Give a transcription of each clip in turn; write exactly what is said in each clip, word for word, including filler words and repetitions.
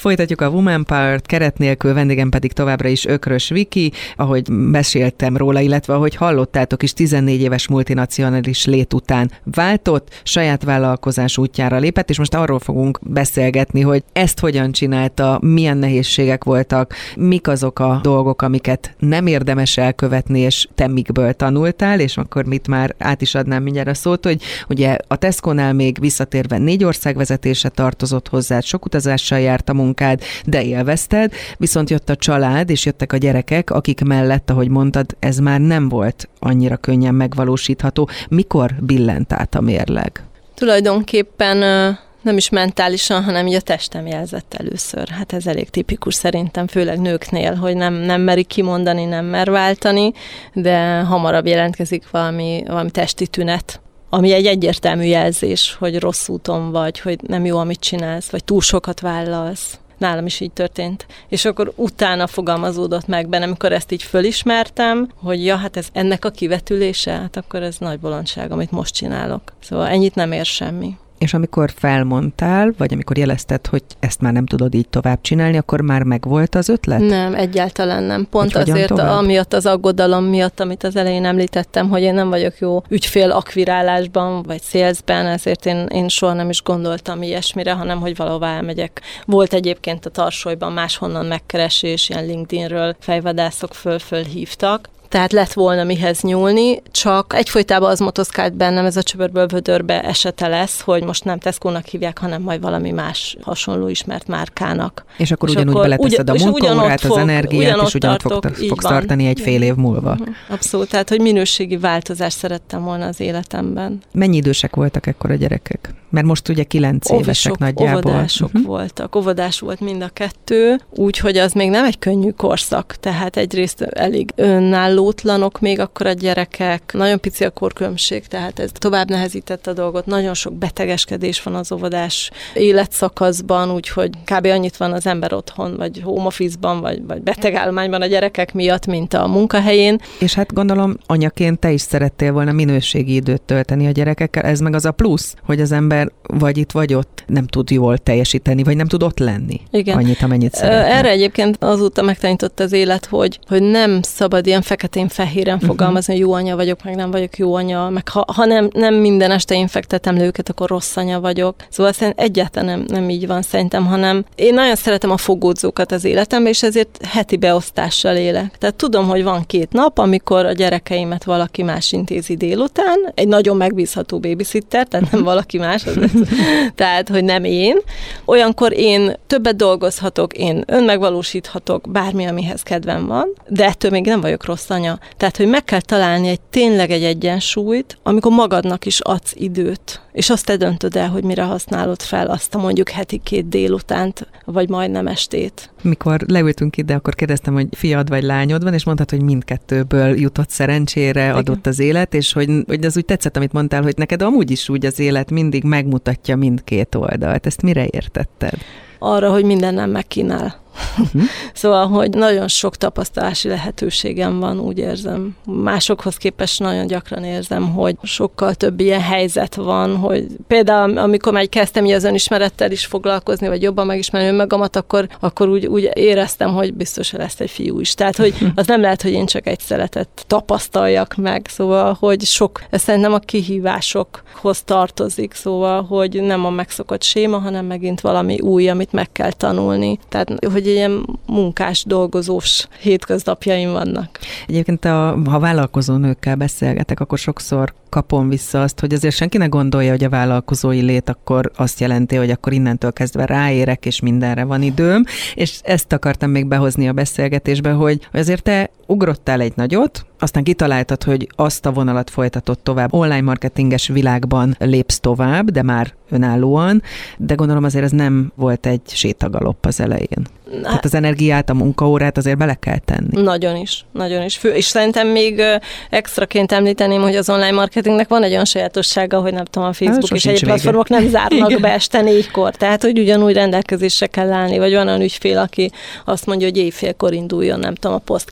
Folytatjuk a Woman Power-t, keret nélkül, vendégem pedig továbbra is Ökrös Viki, ahogy beszéltem róla, illetve ahogy hallottátok is, tizennégy éves multinacionális lét után váltott, saját vállalkozás útjára lépett, és most arról fogunk beszélgetni, hogy ezt hogyan csinálta, milyen nehézségek voltak, mik azok a dolgok, amiket nem érdemes elkövetni, és te mikből tanultál, és akkor mit már át is adnám mindjárt a szót, hogy ugye a Tesco-nál még visszatérve négy ország vezetése tartozott hozzá, sok utazással járt a munkád, de élvezted, viszont jött a család, és jöttek a gyerekek, akik mellett, ahogy mondtad, ez már nem volt annyira könnyen megvalósítható. Mikor billent át a mérleg? Tulajdonképpen nem is mentálisan, hanem így a testem jelzett először. Hát ez elég tipikus szerintem, főleg nőknél, hogy nem, nem merik kimondani, nem mer váltani, de hamarabb jelentkezik valami, valami testi tünet, ami egy egyértelmű jelzés, hogy rossz úton vagy, hogy nem jó, amit csinálsz, vagy túl sokat vállalsz. Nálam is így történt. És akkor utána fogalmazódott meg bennem, amikor ezt így fölismertem, hogy ja, hát ez ennek a kivetülése, hát akkor ez nagy bolondság, amit most csinálok. Szóval ennyit nem ér semmi. És amikor felmondtál, vagy amikor jelezted, hogy ezt már nem tudod így tovább csinálni, akkor már megvolt az ötlet? Nem, egyáltalán nem. Pont hogy azért amiatt az aggodalom miatt, amit az elején említettem, hogy én nem vagyok jó ügyfél akvirálásban, vagy salesben, ezért én, én soha nem is gondoltam ilyesmire, hanem hogy valahová elmegyek. Volt egyébként a Tarsolyban máshonnan megkeresés, ilyen LinkedInről fejvadászok föl-föl hívtak. Tehát lett volna mihez nyúlni, csak egyfolytában az motoszkált bennem, ez a csöbörből vödörbe esete lesz, hogy most nem Tesco-nak hívják, hanem majd valami más hasonló ismert márkának. És akkor és ugyanúgy akkor beleteszed ugy, a munkaórát, az energiát, és ugyanott fog, fogsz van. tartani egy fél év múlva. Abszolút, tehát hogy minőségi változást szerettem volna az életemben. Mennyi idősek voltak ekkor a gyerekek? Mert most ugye kilenc Ovisok, évesek nagyjából. Óvodások uh-huh. voltak. Óvodás volt mind a kettő, úgyhogy az még nem egy könnyű korszak. Tehát egyrészt elég önállótlanok még akkor a gyerekek. Nagyon pici a korkülönbség, tehát ez tovább nehezítette a dolgot. Nagyon sok betegeskedés van az óvodás életszakaszban, úgyhogy kb. Annyit van az ember otthon, vagy home office-ban, vagy, vagy betegállományban a gyerekek miatt, mint a munkahelyén. És hát gondolom, anyaként te is szerettél volna minőségi időt tölteni a gyerekekkel. Ez meg az a plusz, hogy az ember vagy itt, vagy ott nem tud jól teljesíteni, vagy nem tud ott lenni. Igen. Annyit, amennyit szeretne. Erre egyébként azóta megtanított az élet, hogy, hogy nem szabad ilyen feketén-fehéren uh-huh. fogalmazni, hogy jó anya vagyok, meg nem vagyok jó anya, meg ha, ha nem, nem minden este én fektetem le őket, akkor rossz anya vagyok. Szóval szerintem egyáltalán nem, nem így van szerintem, hanem én nagyon szeretem a fogódzókat az életemben, és ezért heti beosztással élek. Tehát tudom, hogy van két nap, amikor a gyerekeimet valaki más intézi délután, egy nagyon megbízható babysitter, tehát nem valaki más, tehát, hogy nem én. Olyankor én többet dolgozhatok, én önmegvalósíthatok, bármi, amihez kedvem van, de ettől még nem vagyok rossz anya. Tehát, hogy meg kell találni egy tényleg egy egyensúlyt, amikor magadnak is adsz időt, és azt te döntöd el, hogy mire használod fel azt a mondjuk heti két délutánt, vagy majdnem estét. Mikor leültünk ide, akkor kérdeztem, hogy fiad vagy lányod van, és mondtad, hogy mindkettőből jutott szerencsére, igen. adott az élet, és hogy, hogy az úgy tetszett, amit mondtál, hogy neked amúgy is úgy az élet mindig megmutatja mindkét oldalt. Ezt mire értetted? Arra, hogy minden nem megkínál. Uh-huh. Szóval, hogy nagyon sok tapasztalási lehetőségem van, úgy érzem. Másokhoz képest nagyon gyakran érzem, hogy sokkal több ilyen helyzet van, hogy például amikor már kezdtem így az önismerettel is foglalkozni, vagy jobban megismerni önmagamat, akkor, akkor úgy, úgy éreztem, hogy biztos lesz egy fiú is. Tehát, hogy az nem lehet, hogy én csak egy szeretet tapasztaljak meg. Szóval, hogy sok, ez szerintem a kihívásokhoz tartozik, szóval, hogy nem a megszokott séma, hanem megint valami új, amit meg kell tanulni. Tehát, hogy ilyen munkás, dolgozós hétköznapjaim vannak. Egyébként, a, ha vállalkozó nőkkel beszélgetek, akkor sokszor kapom vissza azt, hogy azért senki ne gondolja, hogy a vállalkozói lét akkor azt jelenti, hogy akkor innentől kezdve ráérek, és mindenre van időm, és ezt akartam még behozni a beszélgetésbe, hogy azért te ugrottál egy nagyot, aztán kitaláltad, hogy azt a vonalat folytatod tovább, online marketinges világban lépsz tovább, de már önállóan, de gondolom azért ez nem volt egy sétagalopp az elején. Na, tehát az energiát, a munkaórát azért bele kell tenni. Nagyon is, nagyon is. Fő, és szerintem még extraként említeném, hogy az online marketingnek van egy olyan sajátossága, hogy nem tudom, a Facebook és egyéb platformok nem zárnak igen. be este négykor. Tehát, hogy ugyanúgy rendelkezésre kell állni, vagy van olyan ügyfél, aki azt mondja, hogy éjfélkor induljon, nem tudom, a poszt kiemelés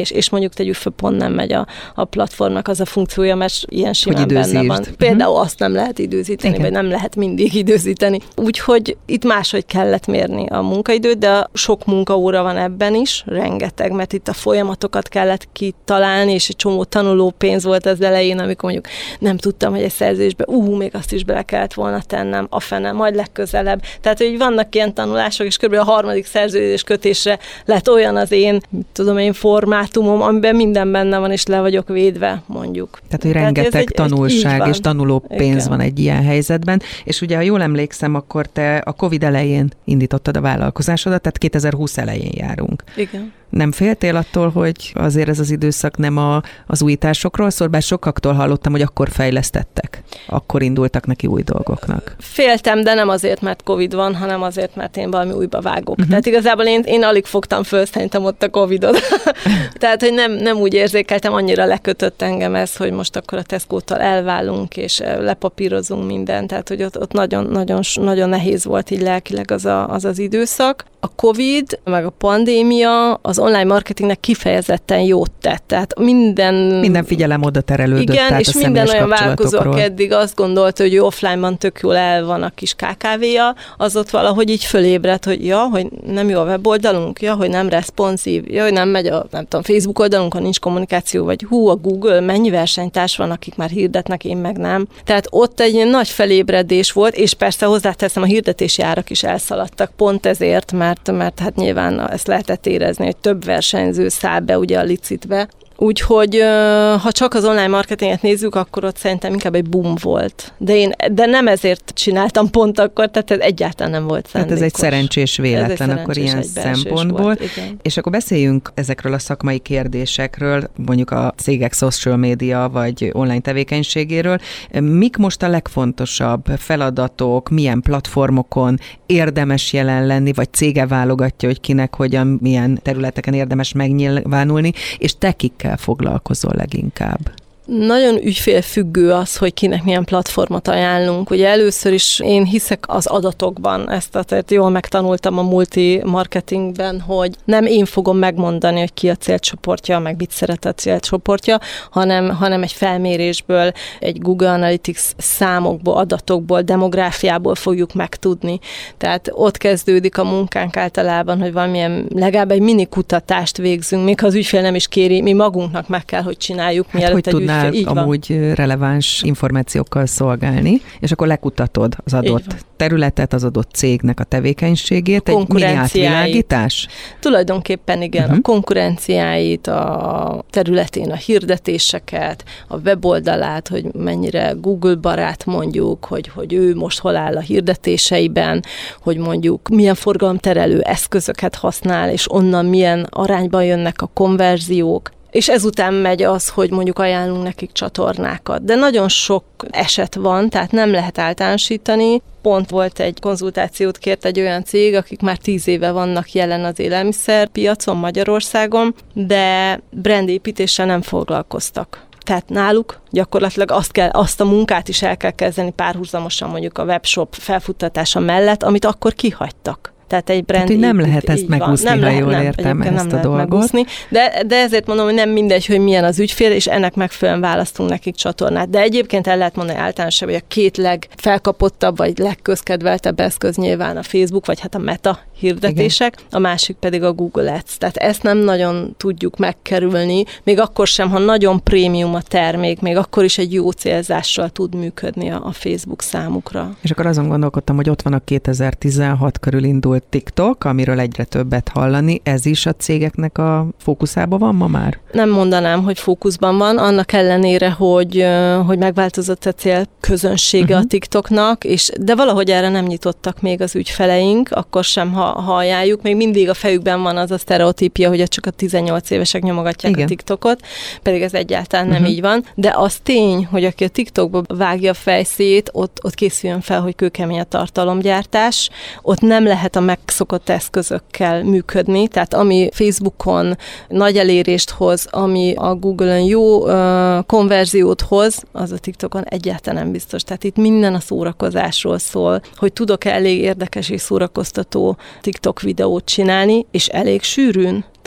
és, és mondjuk tegyük föl, pont nem megy a, a platformnak az a funkciója, mert ilyen simán benne van. Uh-huh. Például azt nem lehet időzíteni, igen. vagy nem lehet mindig időzíteni. Úgyhogy itt máshogy kellett mérni a munkaidőt, de sok munkaóra van ebben is, rengeteg, mert itt a folyamatokat kellett kitalálni, és egy csomó tanuló pénz volt az elején, amikor mondjuk nem tudtam, hogy egy szerződésbe, ú, még azt is bele kellett volna tennem, a fene, majd legközelebb. Tehát, hogy vannak ilyen tanulások, és kb. A harmadik szerződés kötésre lett olyan az én, tudom én, formátumom, amiben minden benne van, és le vagyok védve, mondjuk. Tehát, hogy rengeteg Tehát egy, tanulság egy, és tanuló pénz Igen. van egy ilyen helyzetben, és ugye, ha jól emlékszem, akkor te a Covid elején indítottad a vállalkozásodat, tehát kétezer-húsz elején járunk. Igen. Nem féltél attól, hogy azért ez az időszak nem a, az újításokról szól, bár sokaktól hallottam, hogy akkor fejlesztettek, akkor indultak neki új dolgoknak. Féltem, de nem azért, mert Covid van, hanem azért, mert én valami újba vágok. Uh-huh. Tehát igazából én, én alig fogtam föl szerintem ott a Covidot. Tehát, hogy nem, nem úgy érzékeltem, annyira lekötött engem ez, hogy most akkor a Tesco-tól elválunk, és lepapírozunk mindent. Tehát, hogy ott, ott nagyon, nagyon, nagyon nehéz volt így lelkileg az, a, az az időszak. A Covid, meg a pandémia az online marketingnek kifejezetten jót tett. Tehát minden... Minden figyelem oda terelődött. Igen, és minden olyan vállalkozó, aki eddig azt gondolta, hogy offline-ban tök jól el van a kis ká ká vé-ja, az ott valahogy így fölébredt, hogy ja, hogy nem jó a weboldalunk, ja, hogy nem responsív, ja, hogy nem megy a, nem tudom, Facebook oldalunkon nincs kommunikáció, vagy hú, a Google, mennyi versenytárs van, akik már hirdetnek, én meg nem. Tehát ott egy ilyen nagy felébredés volt, és persze hozzáteszem, a hirdetési árak is elszaladtak, pont ezért, mert, mert hát nyilván ezt lehetett érezni, hogy több versenyző száll be ugye a licitbe. Úgyhogy ha csak az online marketinget nézzük, akkor ott szerintem inkább egy boom volt. De én de nem ezért csináltam pont akkor, tehát ez egyáltalán nem volt szándékos. Tehát ez egy szerencsés véletlen, egy szerencsés, akkor ilyen szempontból. Volt, és akkor beszéljünk ezekről a szakmai kérdésekről, mondjuk a cégek social media vagy online tevékenységéről. Mik most a legfontosabb feladatok, milyen platformokon érdemes jelen lenni, vagy cége válogatja, hogy kinek, hogyan, milyen területeken érdemes megnyilvánulni, és te kikkel foglalkozol leginkább? Nagyon ügyfélfüggő az, hogy kinek milyen platformot ajánlunk. Ugye először is én hiszek az adatokban, ezt tehát jól megtanultam a multi-marketingben, hogy nem én fogom megmondani, hogy ki a célcsoportja, meg mit szeret a célcsoportja, hanem, hanem egy felmérésből, egy Google Analytics számokból, adatokból, demográfiából fogjuk megtudni. Tehát ott kezdődik a munkánk általában, hogy valamilyen legalább egy mini kutatást végzünk, még ha az ügyfél nem is kéri, mi magunknak meg kell, hogy csináljuk, mielőtt hát, egy ügyfél. Így amúgy van. Releváns információkkal szolgálni, és akkor lekutatod az adott területet, az adott cégnek a tevékenységét, egy mini átvilágítás? Tulajdonképpen igen, uh-huh. a konkurenciáit, a területén a hirdetéseket, a weboldalát, hogy mennyire Google barát mondjuk, hogy, hogy ő most hol áll a hirdetéseiben, hogy mondjuk milyen forgalomterelő eszközöket használ, és onnan milyen arányban jönnek a konverziók. És ezután megy az, hogy mondjuk ajánlunk nekik csatornákat. De nagyon sok eset van, tehát nem lehet általánosítani. Pont volt egy konzultációt kért egy olyan cég, akik már tíz éve vannak jelen az élelmiszerpiacon Magyarországon, de brandépítéssel nem foglalkoztak. Tehát náluk gyakorlatilag azt, kell, azt a munkát is el kell kezdeni párhuzamosan mondjuk a webshop felfuttatása mellett, amit akkor kihagytak. Tehát egy brand tehát, nem lehet ezt megúszni, ha jól értem ezt a dolgot. De, de ezért mondom, hogy nem mindegy, hogy milyen az ügyfél, és ennek megfelelően választunk nekik csatornát. De egyébként el lehet mondani általánosan, hogy a két legfelkapottabb, vagy legközkedveltebb eszköz nyilván a Facebook, vagy hát a Meta hirdetések, igen. A másik pedig a Google Ads. Tehát ezt nem nagyon tudjuk megkerülni, még akkor sem, ha nagyon prémium a termék, még akkor is egy jó célzással tud működni a, a Facebook számukra. És akkor azon gondolkodtam, hogy ott van a kétezer-tizenhat körül indult TikTok, amiről egyre többet hallani. Ez is a cégeknek a fókuszában van ma már? Nem mondanám, hogy fókuszban van, annak ellenére, hogy, hogy megváltozott a célközönsége uh-huh. a TikToknak, és, de valahogy erre nem nyitottak még az ügyfeleink, akkor sem, ha hallják, még mindig a fejükben van az a sztereotípia, hogy csak a tizennyolc évesek nyomogatják igen. a TikTokot, pedig ez egyáltalán nem uh-huh. így van, de az tény, hogy aki a TikTokba vágja a fejszét, ott, ott készüljön fel, hogy kőkemény a tartalomgyártás, ott nem lehet a megszokott eszközökkel működni, tehát ami Facebookon nagy elérést hoz, ami a Google-on jó uh, konverziót hoz, az a TikTokon egyáltalán nem biztos. Tehát itt minden a szórakozásról szól, hogy tudok elég érdekes és szórakoztató TikTok videót csinálni, és elég sűrűn.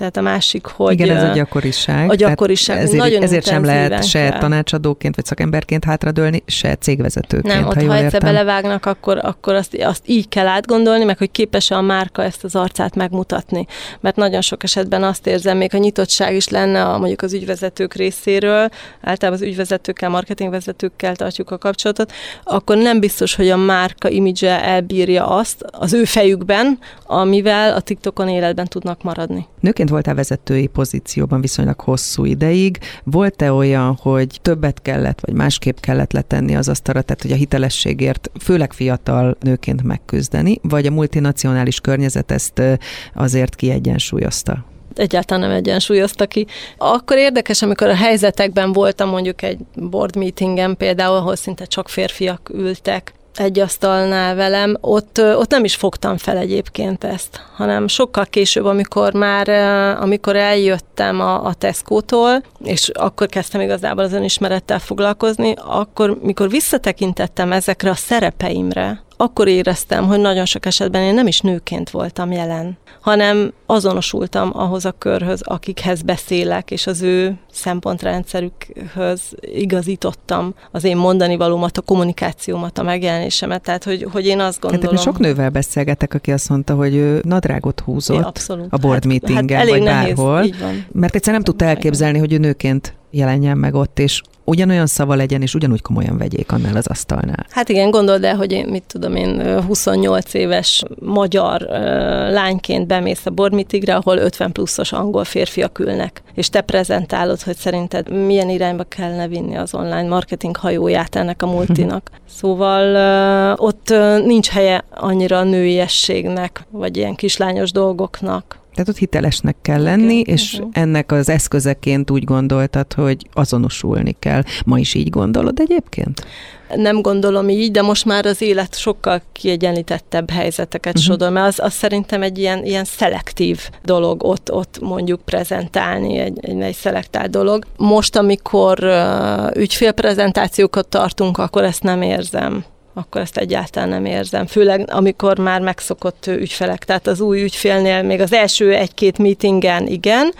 Tehát a másik, hogy... Igen, ez a gyakoriság. A gyakoriság. Ezért, nagyon ezért sem lehet se kell. tanácsadóként, vagy szakemberként hátradőlni, se cégvezetőként, Nem, ha ott jól ha egyszer értem. belevágnak, akkor, akkor azt, azt így kell átgondolni, meg hogy képes-e a márka ezt az arcát megmutatni. Mert nagyon sok esetben azt érzem, még a nyitottság is lenne a, mondjuk az ügyvezetők részéről, általában az ügyvezetőkkel, marketingvezetőkkel tartjuk a kapcsolatot, akkor nem biztos, hogy a márka imidzse elbírja azt az ő fejükben, amivel a TikTokon életben tudnak maradni. Nőként voltál vezetői pozícióban viszonylag hosszú ideig. Volt-e olyan, hogy többet kellett, vagy másképp kellett letenni az asztalra, tehát hogy a hitelességért főleg fiatal nőként megküzdeni, vagy a multinacionális környezet ezt azért kiegyensúlyozta? Egyáltalán nem egyensúlyozta ki. Akkor érdekes, amikor a helyzetekben voltam mondjuk egy board meetingen például, ahol szinte csak férfiak ültek egy asztalnál velem, ott, ott nem is fogtam fel egyébként ezt, hanem sokkal később, amikor már, amikor eljöttem a, a Tesco-tól, és akkor kezdtem igazából az önismerettel foglalkozni, akkor, mikor visszatekintettem ezekre a szerepeimre, akkor éreztem, hogy nagyon sok esetben én nem is nőként voltam jelen, hanem azonosultam ahhoz a körhöz, akikhez beszélek, és az ő szempontrendszerükhöz igazítottam az én mondani valómat, a kommunikációmat, a megjelenésemet. Tehát, hogy, hogy én azt gondolom... Hát, sok nővel beszélgetek, aki azt mondta, hogy ő nadrágot húzott abszolút. a board hát, meetingen, hát vagy nehéz, bárhol, mert egyszer nem tudta elképzelni, hogy ő nőként jelenjen meg ott, és ugyanolyan szava legyen, és ugyanúgy komolyan vegyék annál az asztalnál. Hát igen, gondold el, hogy én, mit tudom én, huszonnyolc éves magyar uh, lányként bemész a board meetingre, ahol ötven pluszos angol férfiak ülnek, és te prezentálod, hogy szerinted milyen irányba kellene vinni az online marketing hajóját ennek a multinak. Szóval uh, ott uh, nincs helye annyira a nőiességnek, vagy ilyen kislányos dolgoknak. Tehát ott hitelesnek kell lenni, igen, és igen. ennek az eszközeként úgy gondoltad, hogy azonosulni kell. Ma is így gondolod egyébként? Nem gondolom így, de most már az élet sokkal kiegyenlítettebb helyzeteket uh-huh. sodor, mert az, az szerintem egy ilyen, ilyen szelektív dolog ott, ott mondjuk prezentálni, egy, egy, egy szelektált dolog. Most, amikor uh, ügyfélprezentációkat tartunk, akkor ezt nem érzem. akkor ezt egyáltalán nem érzem. Főleg, amikor már megszokott ügyfelek. Tehát az új ügyfélnél még az első egy-két meetingen igen,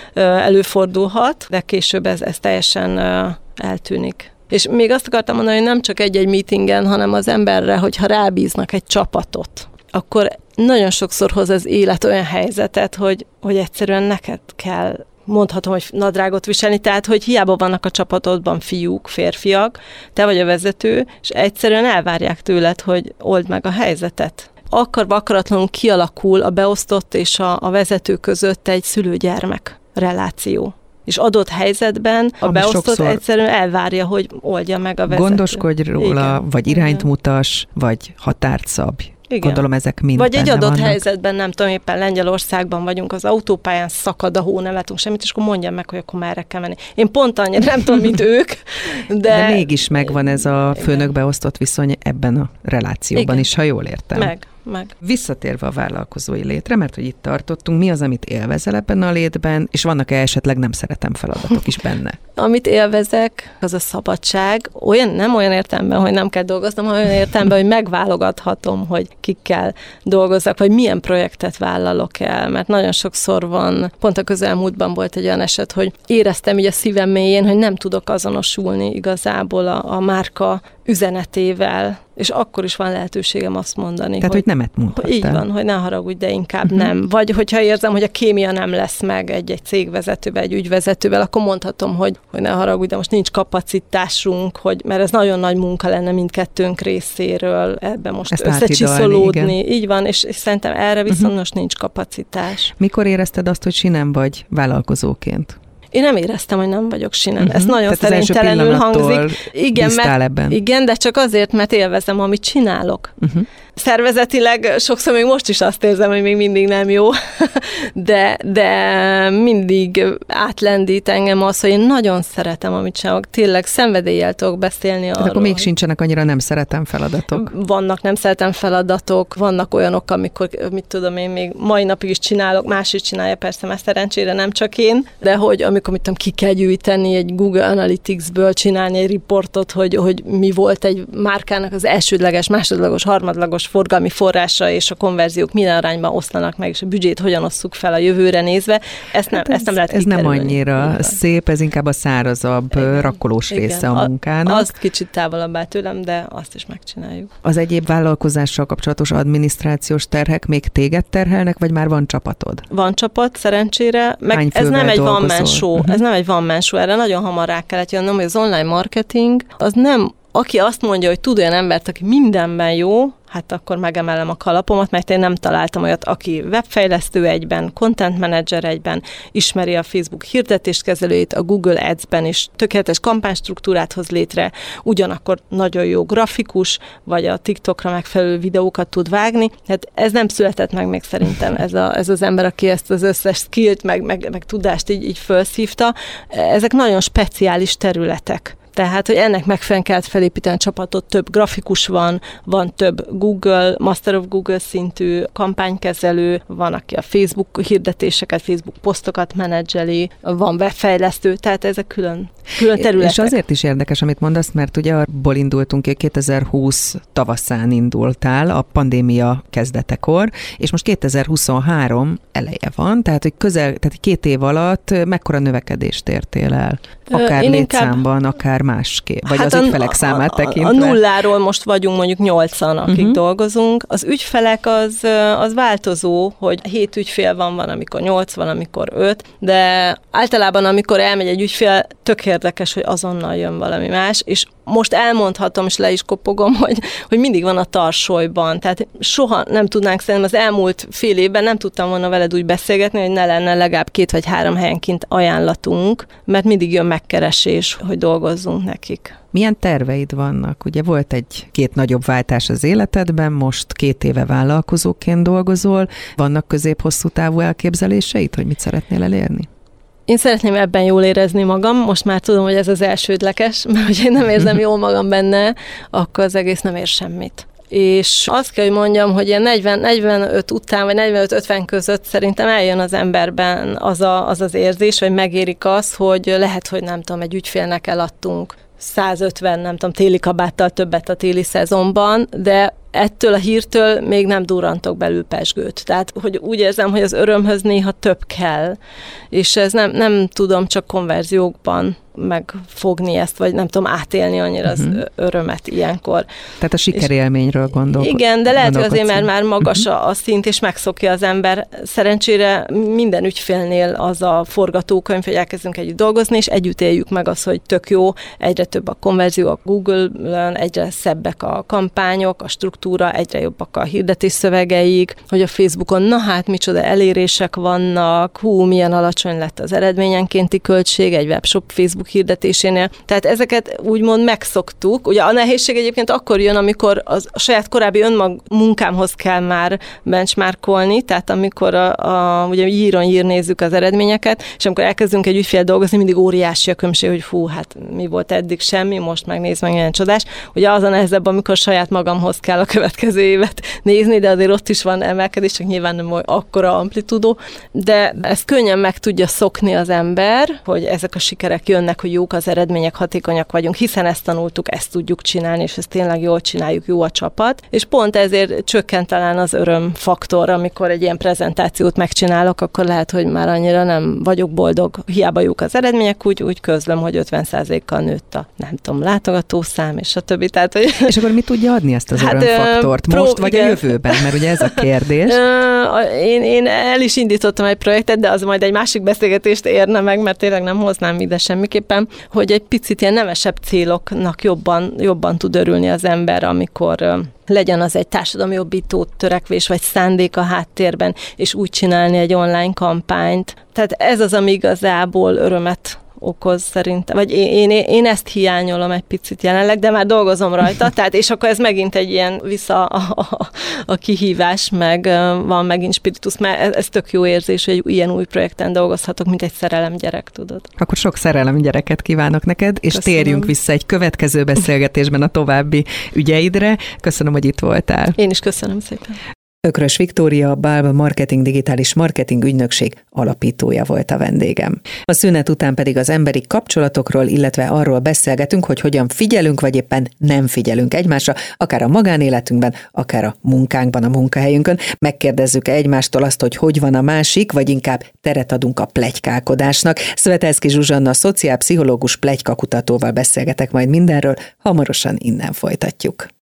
előfordulhat, de később ez, ez teljesen eltűnik. És még azt akartam mondani, hogy nem csak egy-egy meetingen, hanem az emberre, hogyha rábíznak egy csapatot, akkor nagyon sokszor hoz az élet olyan helyzetet, hogy, hogy egyszerűen neked kell, mondhatom, hogy nadrágot viselni, tehát, hogy hiába vannak a csapatodban fiúk, férfiak, te vagy a vezető, és egyszerűen elvárják tőled, hogy old meg a helyzetet. Akarva akaratlanul kialakul a beosztott és a, a vezető között egy szülő-gyermek reláció. És adott helyzetben a Ami beosztott sokszor egyszerűen elvárja, hogy oldja meg a vezető. Gondoskodj róla, igen, vagy irányt igen. mutass, vagy határt szabj. Igen. Gondolom, ezek mind Vagy egy adott vannak. helyzetben, nem tudom, éppen Lengyelországban vagyunk, az autópályán szakad a hó, nem látunk semmit, és akkor mondjam meg, hogy akkor merre kell menni. Én pont annyira nem tudom, mint ők, de... De mégis megvan ez a főnök beosztott viszony ebben a relációban igen. is, ha jól értem. Meg, meg. Visszatérve a vállalkozói létre, mert hogy itt tartottunk, mi az, amit élvezel ebben a létben, és vannak-e esetleg nem szeretem feladatok is benne? Amit élvezek, az a szabadság. Olyan, nem olyan értelemben, hogy nem kell dolgoznom, hanem olyan értelemben, hogy megválogathatom, hogy kikkel dolgozzak, vagy milyen projektet vállalok el, mert nagyon sokszor van, pont a közelmúltban volt egy olyan eset, hogy éreztem így a szívem mélyén, hogy nem tudok azonosulni igazából a, a márka üzenetével, és akkor is van lehetőségem azt mondani, Tehát, hogy, hogy nemet mondhattál. Így van, hogy ne haragudj, de inkább uh-huh. nem. Vagy hogyha érzem, hogy a kémia nem lesz meg egy-egy cégvezetővel, egy ügyvezetővel, akkor mondhatom, hogy, hogy ne haragudj, de most nincs kapacitásunk, hogy, mert ez nagyon nagy munka lenne mindkettőnk részéről ebben most ezt összecsiszolódni. Így van, és, és szerintem erre viszont uh-huh. most nincs kapacitás. Mikor érezted azt, hogy sinem vagy vállalkozóként? Én nem éreztem, hogy nem vagyok sinem. Uh-huh. Ez nagyon Tehát szerénytelenül hangzik. Igen, mert, ebben. igen, de csak azért, mert élvezem, amit csinálok. Uh-huh. Szervezetileg sokszor még most is azt érzem, hogy még mindig nem jó, de, de mindig átlendít engem az, hogy én nagyon szeretem, amit csinálok. Tényleg szenvedéllyel tudok beszélni arról. De akkor még sincsenek annyira nem szeretem feladatok. Vannak nem szeretem feladatok, vannak olyanok, amikor, mit tudom én, még mai napig is csinálok, más is csinálja, persze, mert szerencsére nem csak én, de hogy amikor mit tudom, ki kell gyűjteni egy Google Analytics-ből, csinálni egy riportot, hogy, hogy mi volt egy márkának az elsődleges, másodlagos, harmadlagos most forgalmi forrása és a konverziók milyen arányban oszlanak meg, és a büdzsét hogyan osszuk fel a jövőre nézve. Ezt nem, hát ez, ezt nem lehet Ez kikerülni. nem annyira igen. szép, ez inkább a szárazabb, igen. rakkolós igen. része a munkának. Azt kicsit távolabb áll tőlem, de azt is megcsináljuk. Az egyéb vállalkozással kapcsolatos adminisztrációs terhek még téged terhelnek, vagy már van csapatod? Van csapat, szerencsére. Meg ez nem egy one man show. Uh-huh. Ez nem egy one man show. Erre nagyon hamar rá kellett jönnöm, hogy az online marketing az nem, aki azt mondja, hogy tud olyan embert, aki mindenben jó, hát akkor megemelem a kalapomat, mert én nem találtam olyat, aki webfejlesztő egyben, content manager egyben, ismeri a Facebook hirdetéskezelőjét, a Google Ads-ben is tökéletes kampánystruktúrát hoz létre, ugyanakkor nagyon jó grafikus, vagy a TikTokra megfelelő videókat tud vágni. Hát ez nem született meg még szerintem, ez, a, ez az ember, aki ezt az összes skillt, meg, meg, meg tudást így, így felszívta. Ezek nagyon speciális területek. Tehát, hogy ennek megfelelően kellett felépíteni a csapatot, több grafikus van, van több Google, Master of Google szintű kampánykezelő, van, aki a Facebook hirdetéseket, Facebook posztokat menedzseli, van webfejlesztő, tehát ezek külön, külön területek. És azért is érdekes, amit mondasz, mert ugye abból indultunk ki, kétezer-húsz tavaszán indultál, a pandémia kezdetekor, és most kétezer-huszonhárom eleje van, tehát, hogy közel, tehát két év alatt mekkora növekedést értél el? Akár Én létszámban, inkább... akár másképp, vagy hát az ügyfelek a, számát a, tekintve? A nulláról most vagyunk mondjuk nyolcan, akik uh-huh. dolgozunk. Az ügyfelek az, az változó, hogy hét ügyfél van, van, amikor nyolc, van, amikor öt, de általában, amikor elmegy egy ügyfél, tök érdekes, hogy azonnal jön valami más, és most elmondhatom, és le is kopogom, hogy, hogy mindig van a tarsolyban. Tehát soha nem tudnánk, szerintem az elmúlt fél évben nem tudtam volna veled úgy beszélgetni, hogy ne lenne legalább két vagy három helyenként ajánlatunk, mert mindig jön megkeresés, hogy dolgozzunk nekik. Milyen terveid vannak? Ugye volt egy-két nagyobb váltás az életedben, most két éve vállalkozóként dolgozol. Vannak közép-hosszú távú elképzeléseid, hogy mit szeretnél elérni? Én szeretném ebben jól érezni magam, most már tudom, hogy ez az elsődleges, mert hogyha én nem érzem jól magam benne, akkor az egész nem ér semmit. És azt kell, hogy mondjam, hogy ilyen negyven negyvenöt után, vagy negyvenöt ötven között szerintem eljön az emberben az, a, az az érzés, hogy megérik az, hogy lehet, hogy nem tudom, egy ügyfélnek eladtunk százötven, nem tudom, téli kabáttal többet a téli szezonban, de ettől a hírtől még nem durrantok belül pezsgőt. Tehát, hogy úgy érzem, hogy az örömhöz néha több kell, és ez nem, nem tudom csak konverziókban megfogni ezt, vagy nem tudom átélni annyira az uh-huh. örömet ilyenkor. Tehát a sikerélményről gondolok. Igen, de lehet, hogy azért, mert már magas uh-huh. a szint, és megszokja az ember. Szerencsére minden ügyfélnél az a forgatókönyv, hogy elkezdünk együtt dolgozni, és együtt éljük meg azt, hogy tök jó, egyre több a konverzió a Google-ön, egyre szebbek a kampányok, a struktúra, egyre jobbak a hirdetés szövegeik, hogy a Facebookon, na hát micsoda elérések vannak, hú, milyen alacsony lett az eredményenkénti költség egy webshop Facebook hirdetésénél. Tehát ezeket úgymond megszoktuk. Ugye a nehézség egyébként akkor jön, amikor az, a saját korábbi önmag munkámhoz kell már benchmarkolni, tehát amikor a, a, ugye íron ír nézzük az eredményeket, és amikor elkezdünk egy ügyfél dolgozni, mindig óriási a különbség, hogy fú, hát mi volt eddig semmi, most megnéz meg ilyen csodás. Ugye az a nehezebb, amikor saját magamhoz kell a következő évet nézni, de azért ott is van emelkedés, csak nyilván nem akkora amplitúdó, de ezt könnyen meg tudja szokni az ember, hogy ezek a sikerek jönnek, hogy jók az eredmények, hatékonyak vagyunk, hiszen ezt tanultuk, ezt tudjuk csinálni, és ezt tényleg jól csináljuk, jó a csapat. És pont ezért csökkent talán az örömfaktor, amikor egy ilyen prezentációt megcsinálok, akkor lehet, hogy már annyira nem vagyok boldog, hiába jók az eredmények, úgy, úgy közlöm, hogy ötven százalékkal nőtt a, nem tudom, látogatószám, és a többi. Tehát, hogy... És akkor mit tudja adni ezt az hát, örömfaktort? Most pró- vagy igen. a jövőben? Mert ugye ez a kérdés. én, én el is indítottam egy projektet, de az majd egy másik beszélgetést érne meg, mert tényleg nem hoznám ide semmiképpen, hogy egy picit ilyen nemesebb céloknak jobban, jobban tud örülni az ember, amikor legyen az egy társadalmi jobbító törekvés vagy szándék a háttérben, és úgy csinálni egy online kampányt. Tehát ez az, ami igazából örömet okoz szerintem, vagy én, én, én ezt hiányolom egy picit jelenleg, de már dolgozom rajta, tehát és akkor ez megint egy ilyen vissza a, a, a kihívás, meg van megint spiritus, mert ez, ez tök jó érzés, hogy ilyen új projekten dolgozhatok, mint egy szerelem gyerek, tudod. Akkor sok szerelem gyereket kívánok neked, és Köszönöm. Térjünk vissza egy következő beszélgetésben a további ügyeidre. Köszönöm, hogy itt voltál. Én is köszönöm szépen. Ökrös Viktória, a Bulb Marketing Digitális Marketing Ügynökség alapítója volt a vendégem. A szünet után pedig az emberi kapcsolatokról, illetve arról beszélgetünk, hogy hogyan figyelünk, vagy éppen nem figyelünk egymásra, akár a magánéletünkben, akár a munkánkban, a munkahelyünkön. Megkérdezzük egymástól azt, hogy hogy van a másik, vagy inkább teret adunk a pletykálkodásnak. Szvetelszky Zsuzsanna, szociálpszichológus, pletykakutatóval beszélgetek majd mindenről, hamarosan innen folytatjuk.